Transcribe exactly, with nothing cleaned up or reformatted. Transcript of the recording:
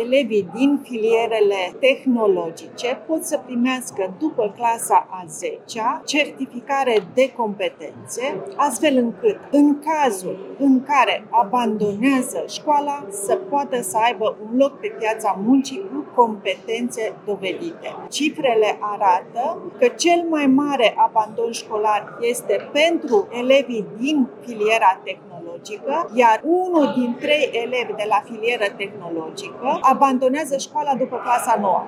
elevii din filierele tehnologice pot să primească după clasa a zecea certificare de competențe, astfel încât în cazul în care abandonează școala să poată să aibă un loc pe piața muncii cu competențe dovedite. Cifrele arată că cel mai mare abandon școlar este pentru elevii din filiera tehnologică, iar unul din trei elevi de la filieră tehnologică abandonează școala după clasa nouă.